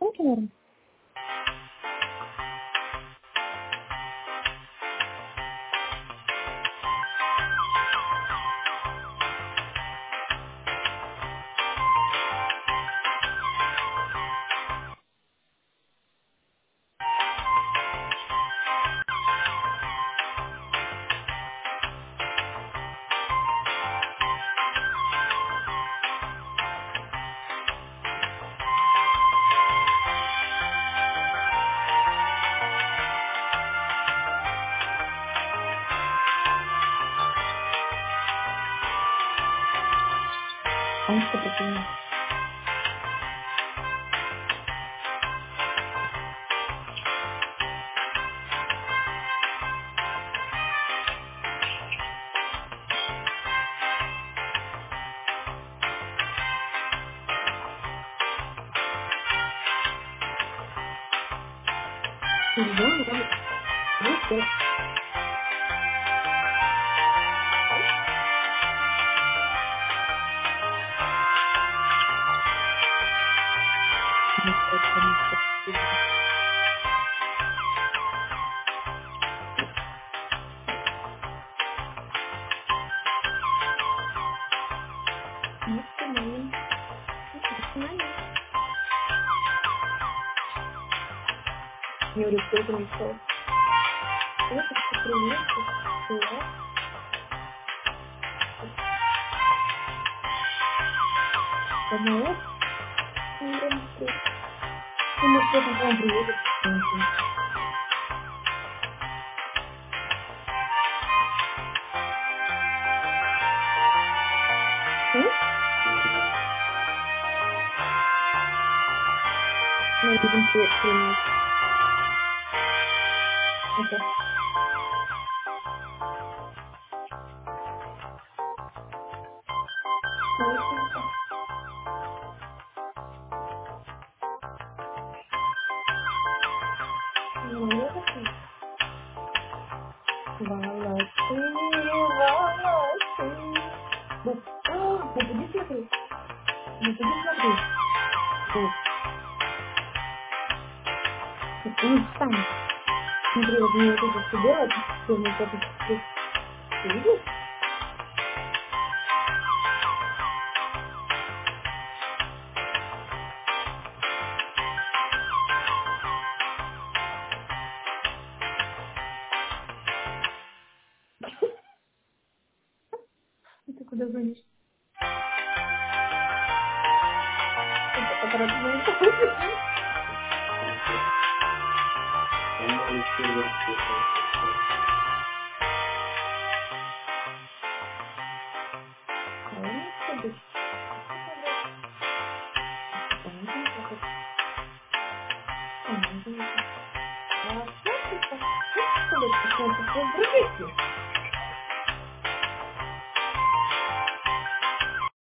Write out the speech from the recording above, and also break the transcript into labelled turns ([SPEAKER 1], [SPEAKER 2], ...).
[SPEAKER 1] Claro. Onde que eu tô falando? Não, não sei. Não sei como que eu não sei nem. Não. Meu Deus, como é que eu tô primeiro? Eu como é? Uma coisa com o primeiro. Sim? Não, dizem que primeiro. Ok. Não é assim. Vala, sim, vala, sim. Não podia ser assim. Não podia ser assim. Um instante. Entre as minhas possibilidades, eu não posso ter tudo. Então, quando eu vejo isto, eu tô para de ver. Nossa, deixa eu fazer. Também tem que fazer. Também tem que fazer. Ah, nossa, tá. Deixa eu fazer. Eu tô com preguiça.